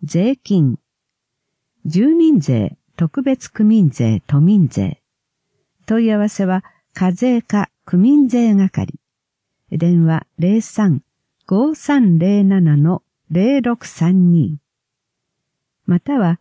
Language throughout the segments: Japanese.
税金、住民税、特別区民税、都民税。問い合わせは課税課区民税係。電話03-5307-0632または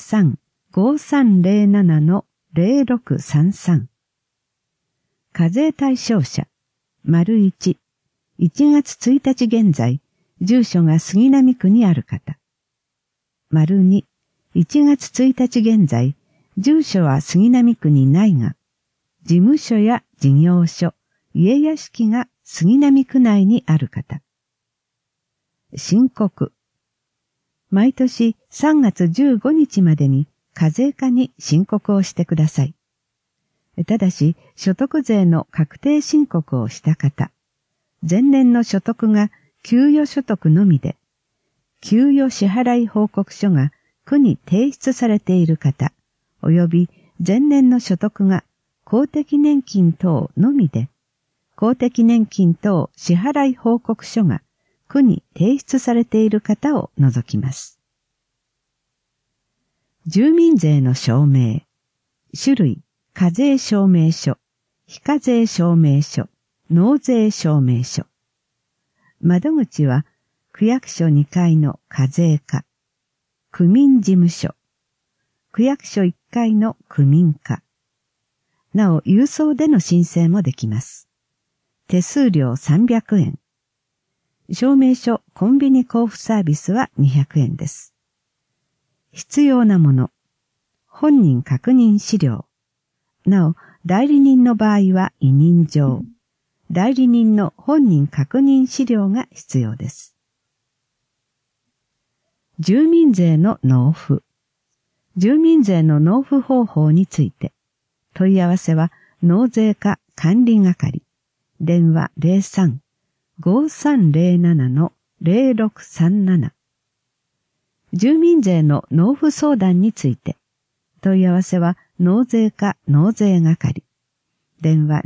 03-5307-0633課税対象者 ①1 月1日現在住所が杉並区にある方 ② 1月1日現在住所は杉並区にないが事務所や事業所、家屋敷が杉並区内にある方。申告。毎年3月15日までに課税課に申告をしてください。ただし、所得税の確定申告をした方、前年の所得が給与所得のみで、給与支払い報告書が区に提出されている方、及び前年の所得が公的年金等のみで、公的年金等支払い報告書が区に提出されている方を除きます。住民税の証明、種類、課税証明書、非課税証明書、納税証明書。窓口は区役所2階の課税課、区民事務所、区役所1階の区民課。なお、郵送での申請もできます。手数料300円。証明書コンビニ交付サービスは200円です。必要なもの。本人確認資料。なお、代理人の場合は委任状。代理人の本人確認資料が必要です。住民税の納付。住民税の納付方法について。問い合わせは納税課管理係。電話03-5307-0637。住民税の納付相談について。問い合わせは納税課納税係。電話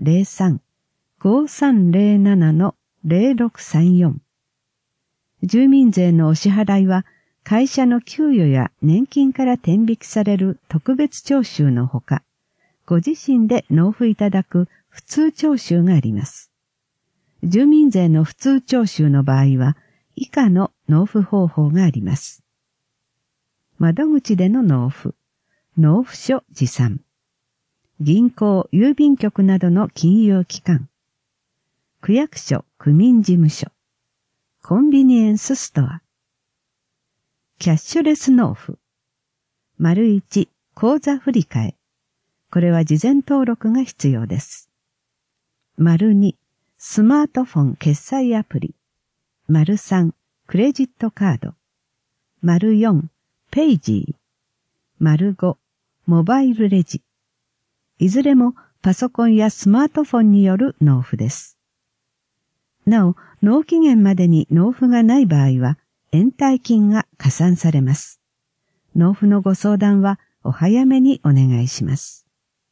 03-5307-0634。住民税のお支払いは会社の給与や年金から天引きされる特別徴収のほか、ご自身で納付いただく普通徴収があります。住民税の普通徴収の場合は、以下の納付方法があります。窓口での納付、納付書持参、銀行、郵便局などの金融機関、区役所、区民事務所、コンビニエンスストア、キャッシュレス納付、①口座振替。これは事前登録が必要です。②スマートフォン決済アプリ。③クレジットカード。�4ペイジー。⑤モバイルレジ。いずれもパソコンやスマートフォンによる納付です。なお、納期限までに納付がない場合は、延滞金が加算されます。納付のご相談はお早めにお願いします。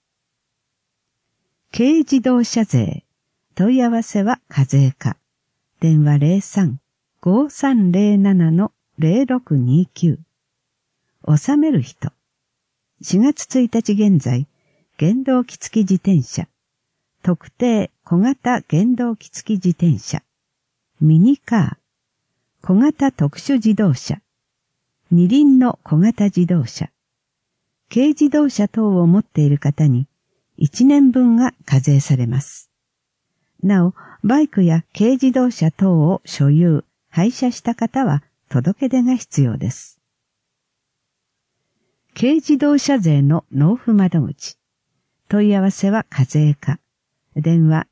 軽自動車税。問い合わせは課税課。電話03-5307-0629。納める人。4月1日現在、原動機付き自転車。特定小型原動機付き自転車。ミニカー。小型特殊自動車。二輪の小型自動車。軽自動車等を持っている方に1年分が課税されます。なお、バイクや軽自動車等を所有、廃車した方は届け出が必要です。軽自動車税の納付窓口。問い合わせは課税課。電話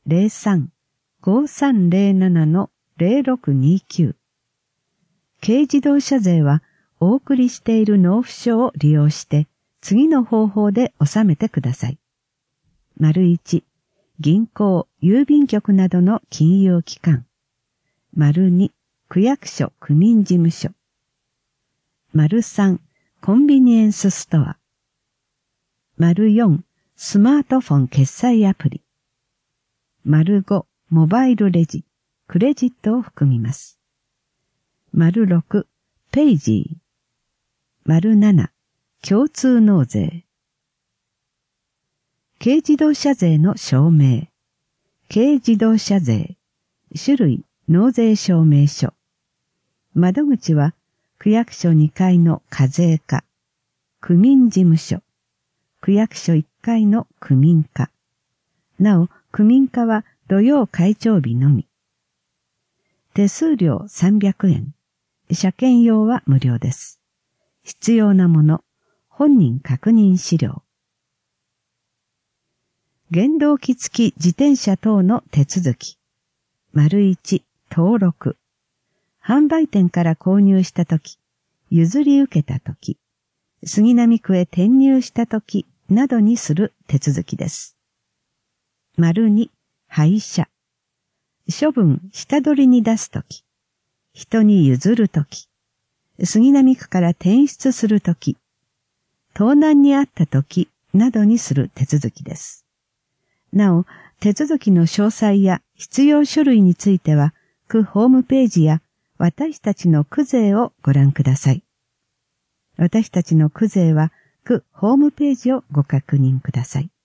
03-5307-0629。軽自動車税はお送りしている納付書を利用して次の方法で納めてください。①銀行、郵便局などの金融機関。②区役所、区民事務所。③コンビニエンスストア。�4スマートフォン決済アプリ。�5モバイルレジ、クレジットを含みます。�6ペイジー。 7、共通納税。軽自動車税の証明。軽自動車税。種類、納税証明書。窓口は、区役所2階の課税課。区民事務所。区役所1階の区民課。なお、区民課は土曜開帳日のみ。手数料300円。車検用は無料です。必要なもの、本人確認資料。原動機付き自転車等の手続き。1、登録。販売店から購入したとき、譲り受けたとき、杉並区へ転入したときなどにする手続きです。2、廃車。処分、下取りに出すとき、人に譲るとき、杉並区から転出するとき、盗難にあったときなどにする手続きです。なお、手続きの詳細や必要書類については、区ホームページや私たちの区税をご覧ください。私たちの区税は区ホームページをご確認ください。